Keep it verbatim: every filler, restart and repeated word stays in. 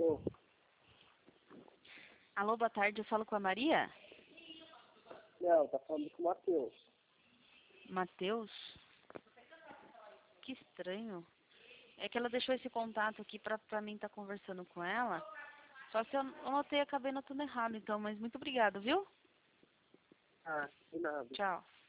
Alô? Alô, boa tarde, eu falo com a Maria? Não, tá falando com o Matheus. Matheus? Que estranho. É que ela deixou esse contato aqui pra, pra mim estar conversando com ela. Só se eu anotei e acabei notando errado, então, mas muito obrigada, viu? Ah, de nada. Tchau.